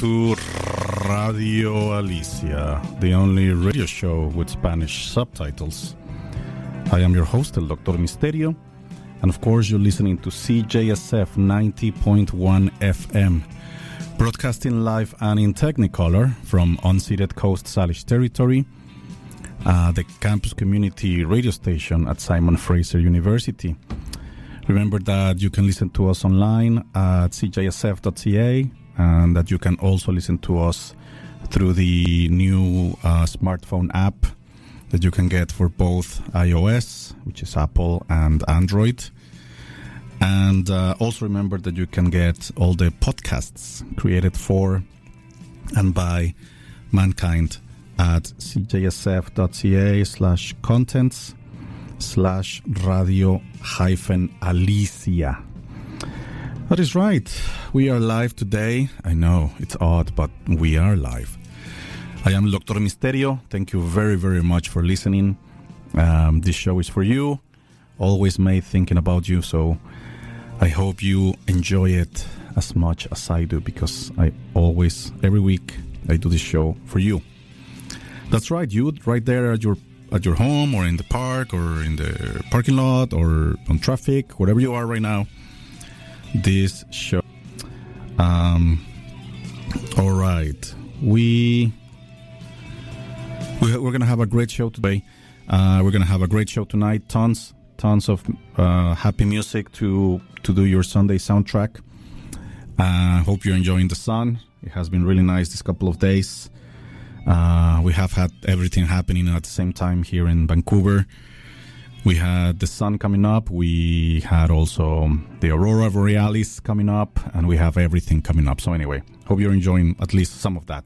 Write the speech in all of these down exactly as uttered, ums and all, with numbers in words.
to Radio Alicia, the only radio show with Spanish subtitles. I am your host, El Doctor Misterio, and of course you're listening to C J S F ninety point one F M, broadcasting live and in Technicolor from unceded Coast Salish territory, uh, the campus community radio station at Simon Fraser University. Remember that you can listen to us online at c j s f dot c a, and that you can also listen to us through the new uh, smartphone app that you can get for both iOS, which is Apple, and Android. And uh, also remember that you can get all the podcasts created for and by mankind at c j s f dot c a slash contents slash radio hyphen Alicia. That is right. We are live today. I know, it's odd, but we are live. I am Doctor Misterio. Thank you very, very much for listening. Um, this show is for you. Always made thinking about you, so I hope you enjoy it as much as I do, because I always, every week, I do this show for you. That's right, you right there at your at your home, or in the park, or in the parking lot, or on traffic, wherever you are right now. This show. Um, all right. We, we, we're going to have a great show today. Uh, we're going to have a great show tonight. Tons, tons of uh, happy music to, to do your Sunday soundtrack. I uh, hope you're enjoying the sun. It has been really nice this couple of days. Uh, we have had everything happening at the same time here in Vancouver. We had the sun coming up, we had also the Aurora Borealis coming up, and we have everything coming up. So anyway, hope you're enjoying at least some of that.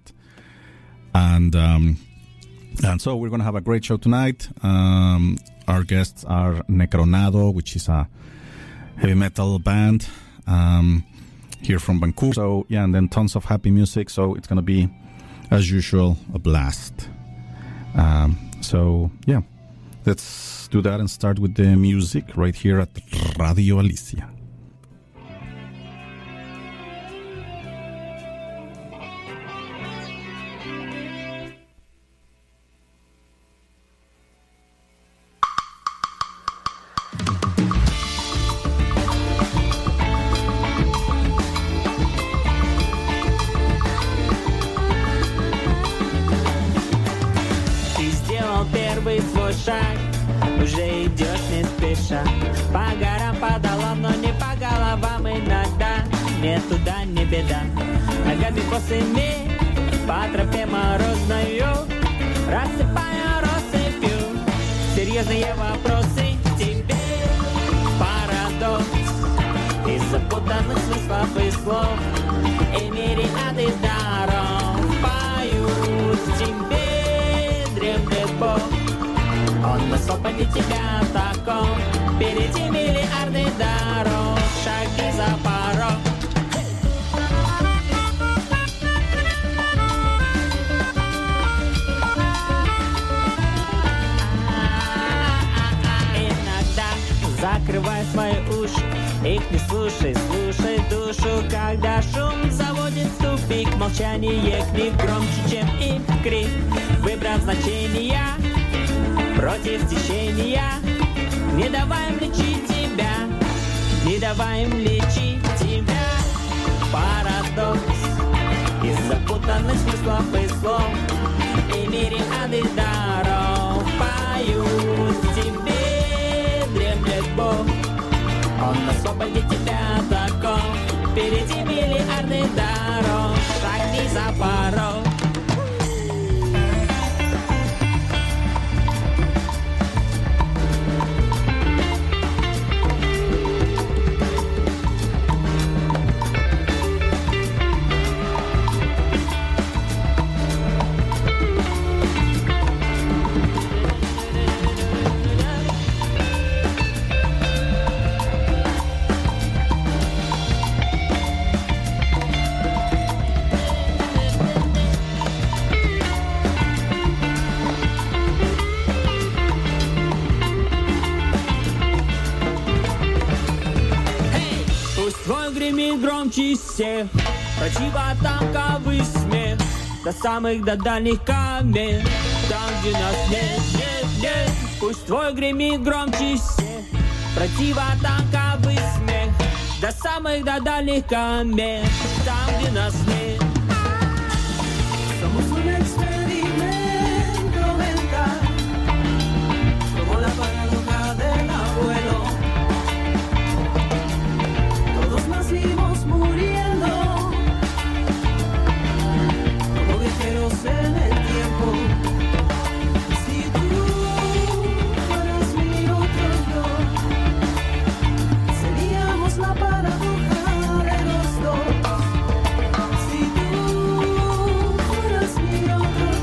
And um, and so we're going to have a great show tonight. Um, our guests are Necronado, which is a heavy metal band um, here from Vancouver. So yeah, and then tons of happy music. So it's going to be, as usual, a blast. Um, so yeah, let's do that and start with the music right here at Radio Alicia. Ты сделал первый свой шаг, уже идешь не спеша. По горам, по долам, но не по головам иногда. Не туда, не беда. Ногами босыми по тропе морозною, рассыпая россыпью серьезные вопросы к тебе. Парадокс из запутанных смыслов и слов и мириады даров поют тебе, дремлет Бог. Он высокони тебя таком, впереди миллиарды дорог, шаги за порог. Иногда закрывай свои уши, их не слушай, слушай душу, когда шум заводит в тупик, молчание к ним громче, чем им крик, выбрав значения против течения, не давай им лечить тебя, не давай им лечить тебя. Парадокс из запутанных смыслов и слов и мириады даров поют тебе, дремлет Бог. Он освободит тебя таком, впереди миллиарды дорог, шагни за порог. Гремит громче всех, Противотанковый смех до самых до дальних камер. Там, где нас нет, нет, нет, пусть твой гремит громче всех. Противотанковый смех до самых до дальних камер. Там, где нас нет. Somos un experimento mental, como la paradoja del abuelo. Todos nacimos muriendo, como viajeros en el tiempo. Si tú fueras mi otro yo, seríamos la paradoja de los dos. Si tú fueras mi otro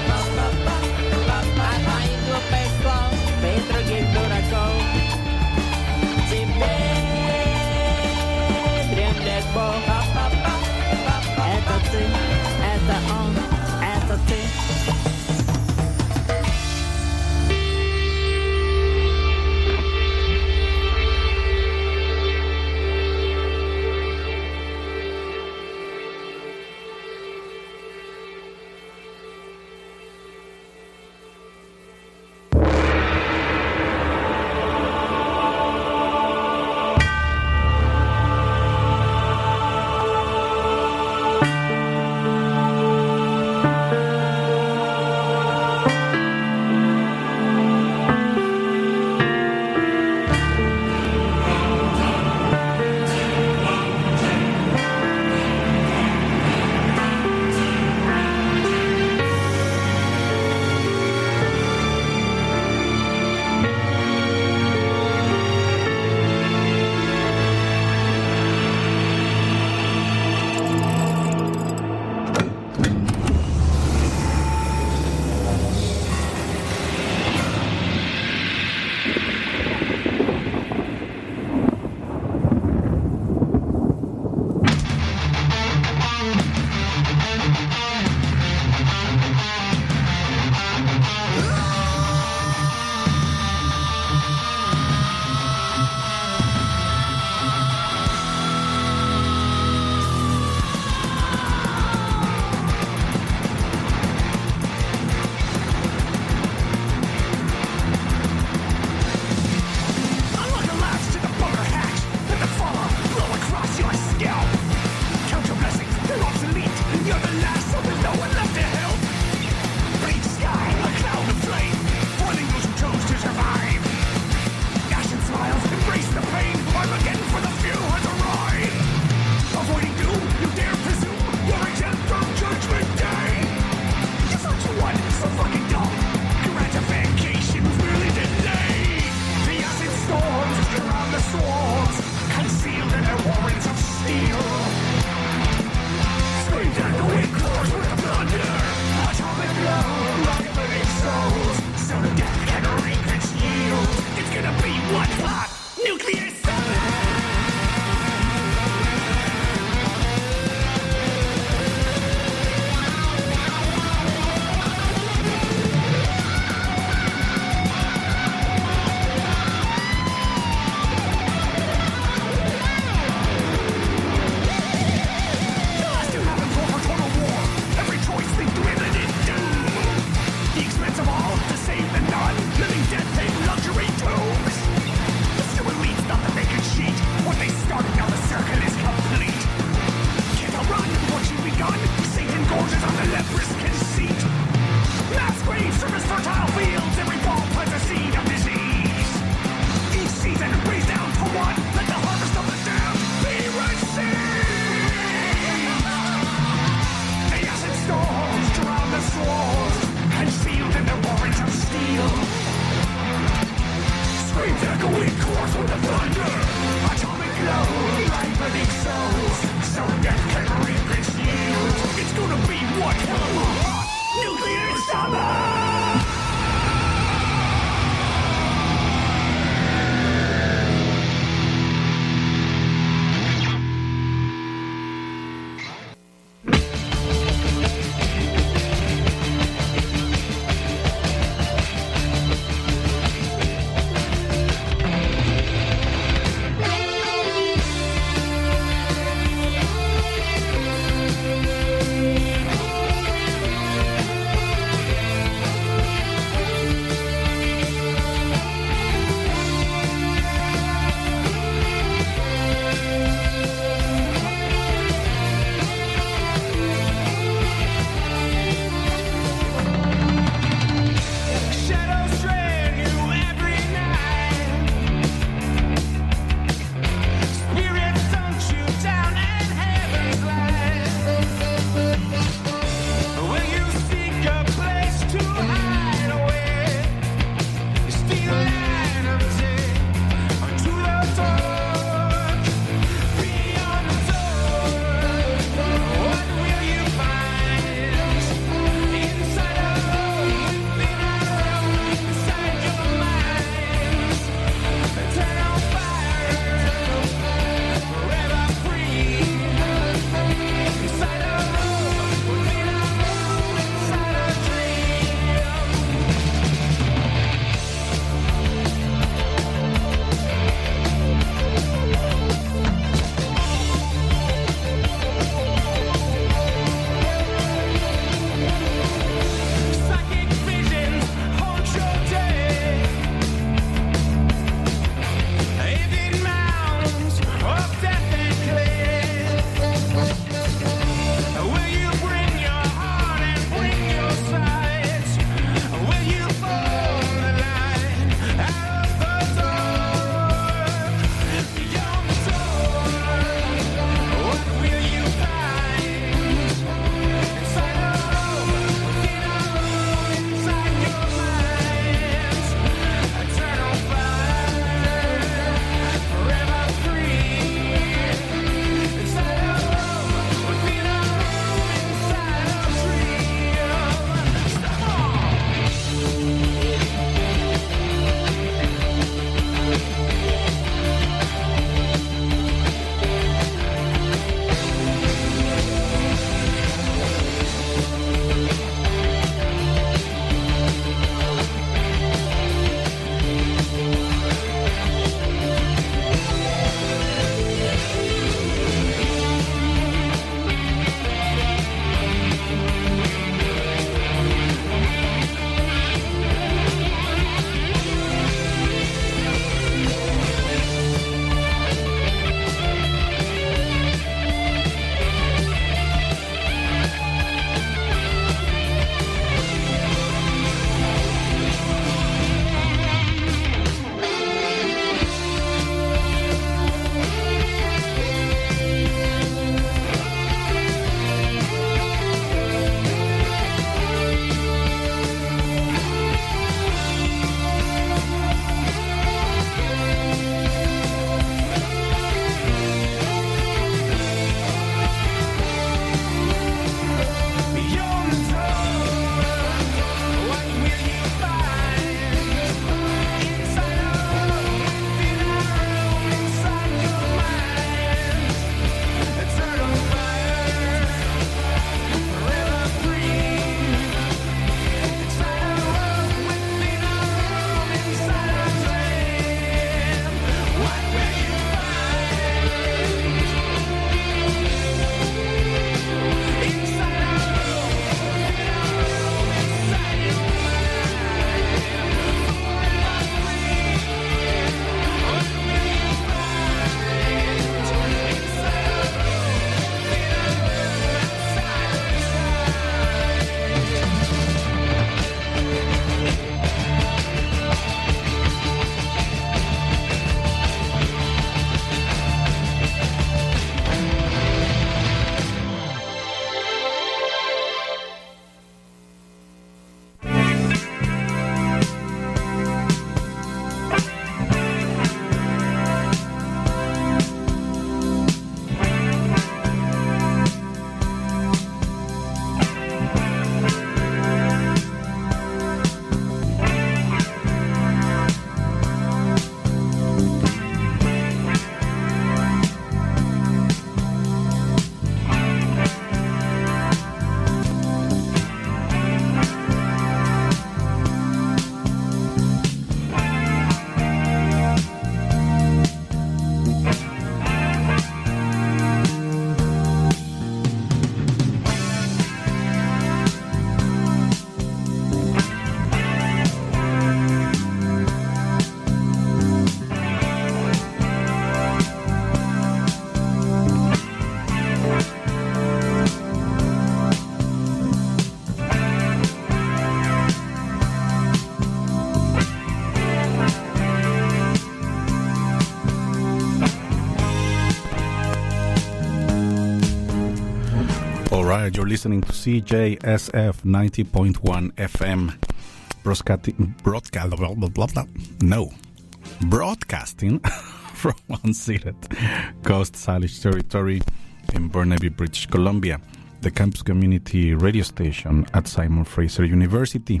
right, you're listening to C J S F ninety point one F M. Broadcasting, broadcast, blah, blah, blah, blah. No, broadcasting from unceded Coast Salish territory in Burnaby, British Columbia, the campus community radio station at Simon Fraser University.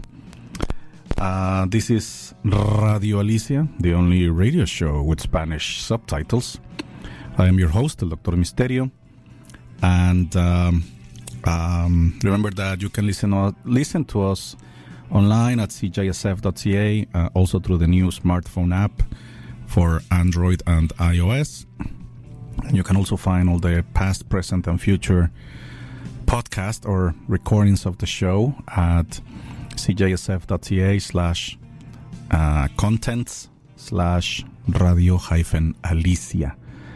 Uh, this is Radio Alicia, the only radio show with Spanish subtitles. I am your host, Doctor Misterio, and um, um, remember that you can listen uh, listen to us online at c j s f dot c a, uh, also through the new smartphone app for Android and iOS. You can also find all the past, present, and future podcast or recordings of the show at c j s f dot c a slash contents slash radio hyphen Alicia.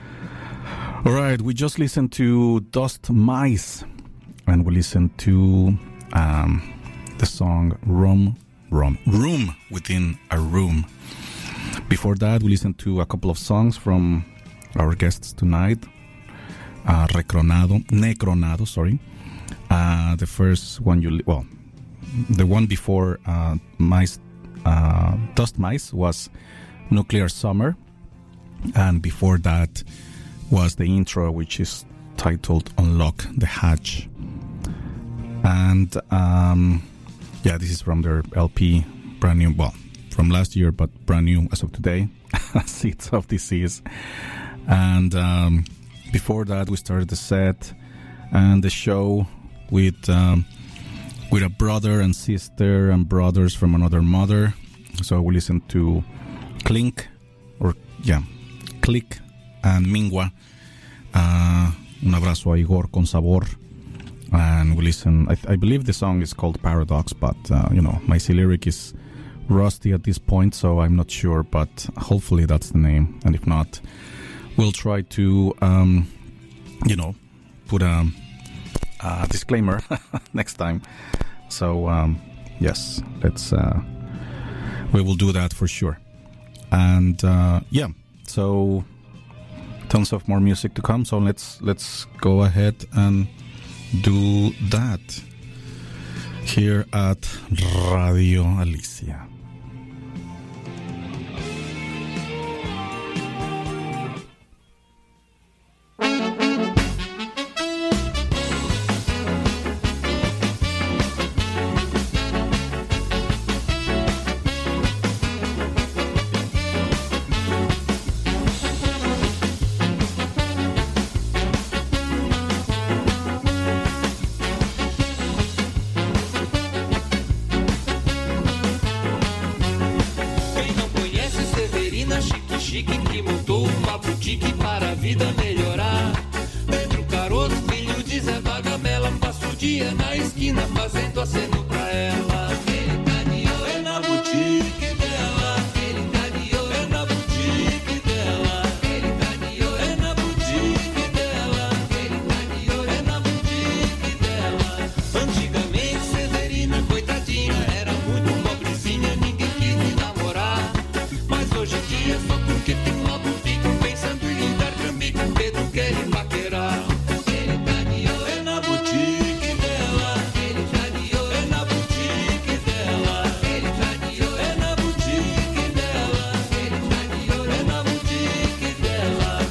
All right, we just listened to Dust Mice, and we listened to um, the song Room, Room, Room Within a Room. Before that, we listened to a couple of songs from our guests tonight. Uh, Recronado, Necronado, sorry. Uh, the first one, you li- well, the one before uh, Mice, uh, Dust Mice was Nuclear Summer, and before that was the intro, which is titled Unlock the Hatch. And um, yeah, this is from their L P, brand new, well, from last year, but brand new as of today, Seeds of Disease. And um, before that, we started the set and the show with um, with a brother and sister and brothers from another mother. So we listened to Clink, or yeah, Click and Mingua. Uh, un abrazo a Igor con sabor. And we listen, I, I believe the song is called Paradox, but uh, you know, my lyric is rusty at this point, so I'm not sure, but hopefully that's the name. And if not, we'll try to um, you know, put a, a disclaimer next time. So um, yes, let's uh, we will do that for sure. And uh, yeah, so tons of more music to come, so let's let's go ahead and do that here at Radio Alicia. Na esquina fazendo aceno